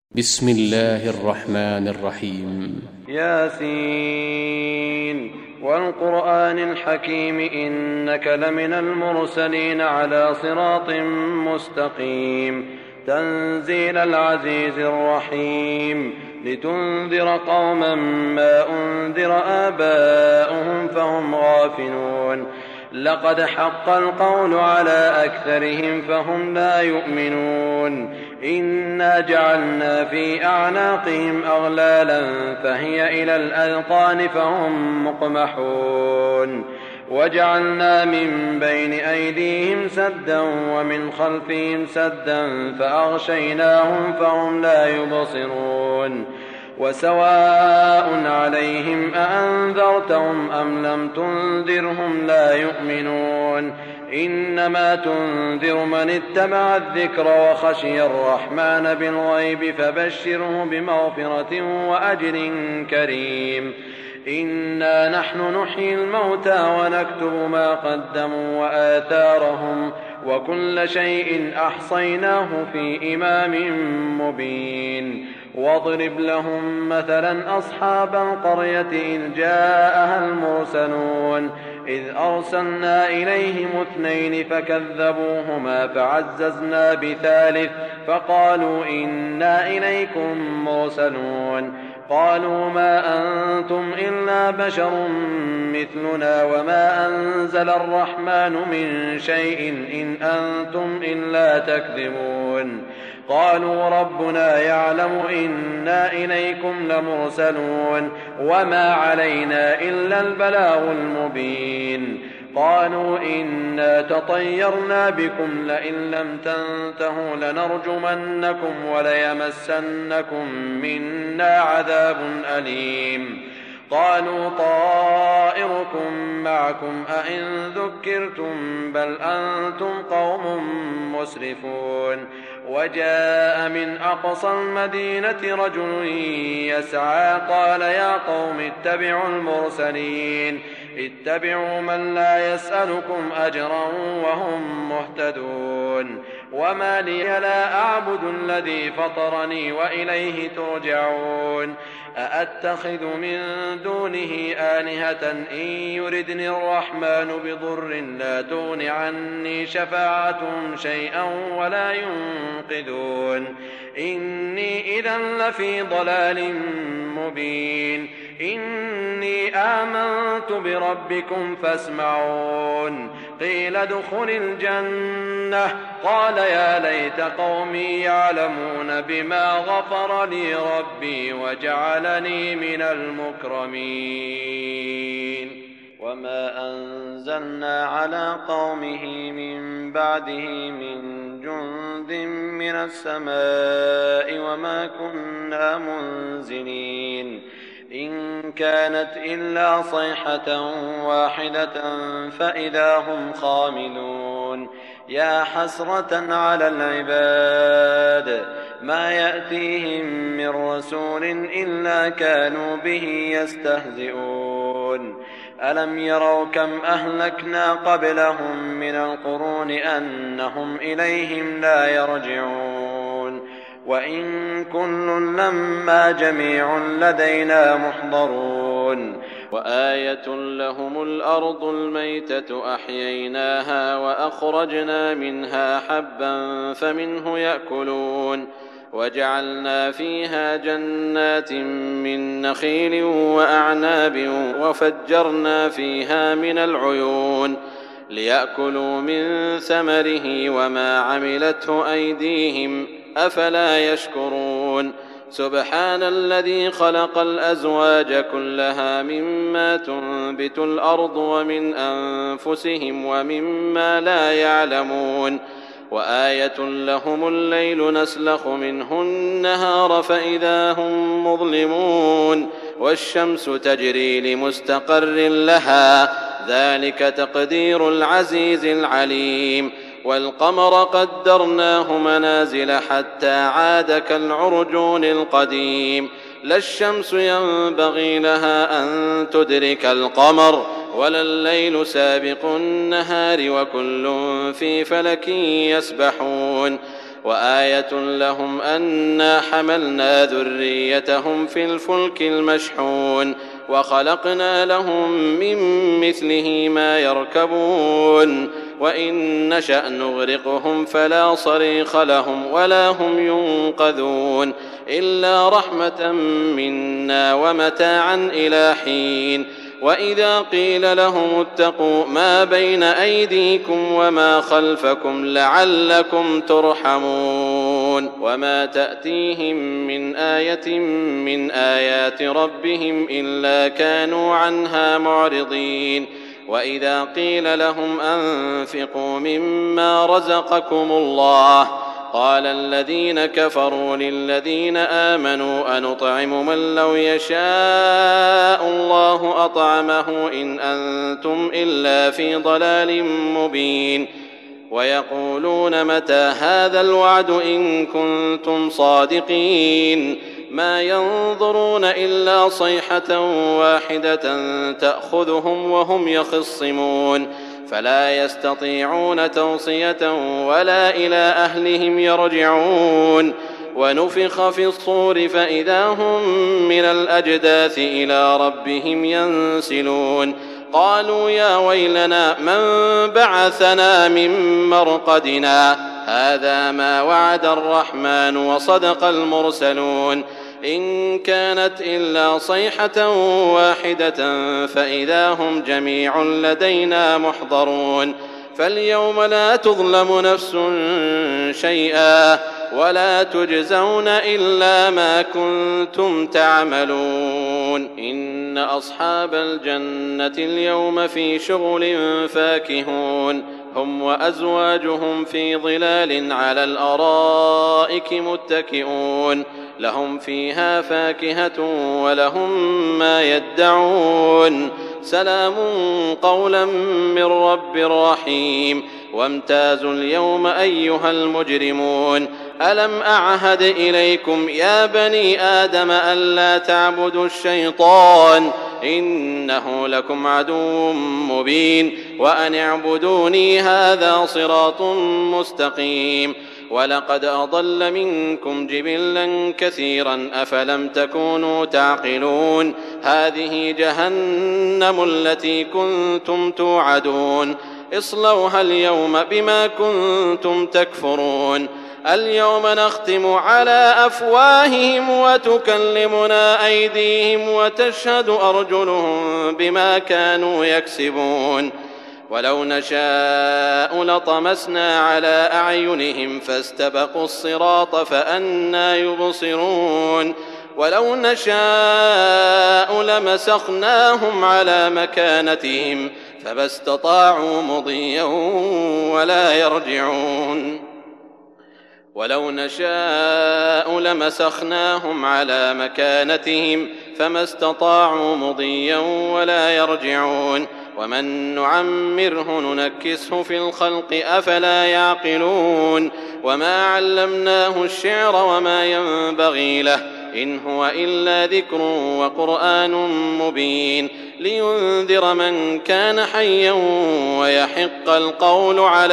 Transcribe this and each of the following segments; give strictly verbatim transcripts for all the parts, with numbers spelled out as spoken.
بسم الله الرحمن الرحيم. ياسين والقرآن الحكيم إنك لمن المرسلين على صراط مستقيم تنزيل العزيز الرحيم لتنذر قوما ما أنذر آباؤهم فهم غافلون لقد حق القول على أكثرهم فهم لا يؤمنون إنا جعلنا في أعناقهم أغلالا فهي إلى الأذقان فهم مقمحون وجعلنا من بين أيديهم سدا ومن خلفهم سدا فأغشيناهم فهم لا يبصرون وسواء عليهم أأنذرتهم أم لم تنذرهم لا يؤمنون إنما تنذر من اتبع الذكر وخشي الرحمن بالغيب فبشره بمغفرة وأجر كريم إنا نحن نحيي الموتى ونكتب ما قدموا وآثارهم وكل شيء أحصيناه في إمام مبين واضرب لهم مثلا أصحاب القرية إذ جاءها المرسلون إذ أرسلنا إليهم اثنين فكذبوهما فعززنا بثالث فقالوا إنا إليكم مرسلون قالوا ما أنتم إلا بشر مثلنا وما أنزل الرحمن من شيء إن أنتم إلا تكذبون قالوا ربنا يعلم إنا إليكم لمرسلون وما علينا إلا البلاغ المبين قالوا إنا تطيرنا بكم لئن لم تنتهوا لنرجمنكم وليمسنكم منا عذاب أليم قالوا طائركم معكم أئن ذكرتم بل أنتم قوم مسرفون وجاء من أقصى المدينة رجل يسعى قال يا قوم اتبعوا المرسلين اتبعوا من لا يسألكم أجرا وهم مهتدون وما لي لا أعبد الذي فطرني وإليه ترجعون أأتخذ من دونه آلهة إن يردني الرحمن بضر لا تغن عني شفاعتهم شيئا ولا ينقذون إني إذا لفي ضلال مبين إني آمنت بربكم فاسمعون قيل ادخل الجنة قال يا ليت قومي يعلمون بما غفر لي ربي وجعلني من المكرمين وما أنزلنا على قومه من بعده من جند من السماء وما كنا منزلين إن كانت إلا صيحة واحدة فإذا هم خامدون يا حسرة على العباد ما يأتيهم من رسول إلا كانوا به يستهزئون ألم يروا كم أهلكنا قبلهم من القرون أنهم إليهم لا يرجعون وإن كل لما جميع لدينا محضرون وآية لهم الأرض الميتة أحييناها وأخرجنا منها حبا فمنه يأكلون وجعلنا فيها جنات من نخيل وأعناب وفجرنا فيها من العيون ليأكلوا من ثمره وما عملته أيديهم أفلا يشكرون سبحان الذي خلق الأزواج كلها مما تنبت الأرض ومن أنفسهم ومما لا يعلمون وآية لهم الليل نسلخ منه النهار فإذا هم مظلمون والشمس تجري لمستقر لها ذلك تقدير العزيز العليم والقمر قدرناه منازل حتى عاد كالعرجون القديم لا الشمس ينبغي لها أن تدرك القمر ولا الليل سابق النهار وكل في فلك يسبحون وآية لهم أنا حملنا ذريتهم في الفلك المشحون وخلقنا لهم من مثله ما يركبون وإن نشأ نغرقهم فلا صريخ لهم ولا هم ينقذون إلا رحمة منا ومتاعا إلى حين. وإذا قيل لهم اتقوا ما بين أيديكم وما خلفكم لعلكم ترحمون وما تأتيهم من آية من آيات ربهم إلا كانوا عنها معرضين. وإذا قيل لهم أنفقوا مما رزقكم الله قال الذين كفروا للذين آمنوا أنطعم من لو يشاء الله أطعمه إن أنتم إلا في ضلال مبين. ويقولون متى هذا الوعد إن كنتم صادقين ما ينظرون إلا صيحة واحدة تأخذهم وهم يخصمون فلا يستطيعون توصية ولا إلى أهلهم يرجعون. ونفخ في الصور فإذا هم من الأجداث إلى ربهم ينسلون قالوا يا ويلنا من بعثنا من مرقدنا هذا ما وعد الرحمن وصدق المرسلون إن كانت إلا صيحة واحدة فإذا هم جميع لدينا محضرون. فاليوم لا تظلم نفس شيئا ولا تجزون إلا ما كنتم تعملون. إن أصحاب الجنة اليوم في شغل فاكهون هم وأزواجهم في ظلال على الأرائك متكئون لهم فيها فاكهة ولهم ما يدعون سلام قولا من رب رحيم. وامتازوا اليوم أيها المجرمون ألم أعهد إليكم يا بني آدم ألا تعبدوا الشيطان إنه لكم عدو مبين وأن اعبدوني هذا صراط مستقيم. ولقد أضل منكم جبلا كثيرا أفلم تكونوا تعقلون هذه جهنم التي كنتم توعدون اصلوها اليوم بما كنتم تكفرون. اليوم نختم على أفواههم وتكلمنا أيديهم وتشهد أرجلهم بما كانوا يكسبون. ولو نشاء لطمسنا على أعينهم فاستبقوا الصراط فأنى يبصرون. ولو نشاء لمسخناهم على مكانتهم فما استطاعوا مضيا ولا يرجعون. ولو نشاء لمسخناهم على مكانتهم فما استطاعوا مضيا ولا يرجعون. ومن نعمره ننكسه في الخلق أفلا يعقلون. وما علمناه الشعر وما ينبغي له إن هو إلا ذكر وقرآن مبين لينذر من كان حيا ويحق القول على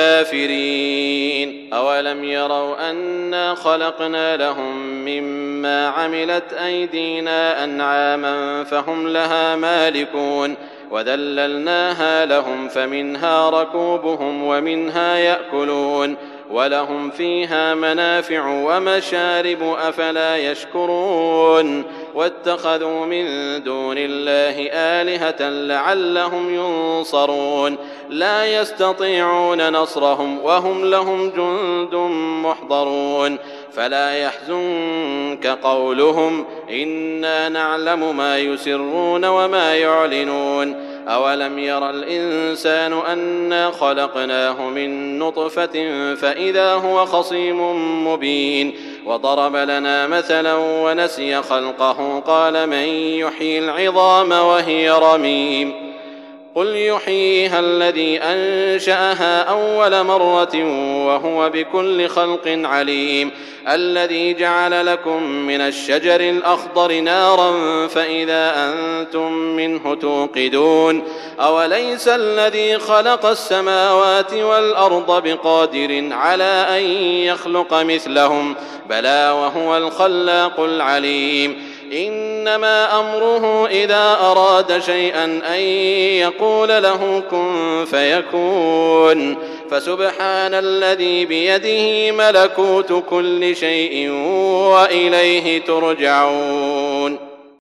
الكافرين. أولم يروا أنا خلقنا لهم مما عملت أيدينا أنعاما فهم لها مالكون وذللناها لهم فمنها ركوبهم ومنها يأكلون ولهم فيها منافع ومشارب أفلا يشكرون. واتخذوا من دون الله آلهة لعلهم ينصرون لا يستطيعون نصرهم وهم لهم جند محضرون. فلا يحزنك قولهم إنا نعلم ما يسرون وما يعلنون. أولم ير الإنسان أنا خلقناه من نطفة فإذا هو خصيم مبين. وضرب لنا مثلا ونسي خلقه قال من يحيي العظام وهي رميم قل يحييها الذي أنشأها أول مرة وهو بكل خلق عليم الذي جعل لكم من الشجر الأخضر نارا فإذا أنتم منه توقدون أوليس الذي خلق السماوات والأرض بقادر على أن يخلق مثلهم بلى وهو الخلاق العليم إنما أمره إذا أراد شيئا أن يقول له كن فيكون فسبحان الذي بيده ملكوت كل شيء وإليه ترجعون.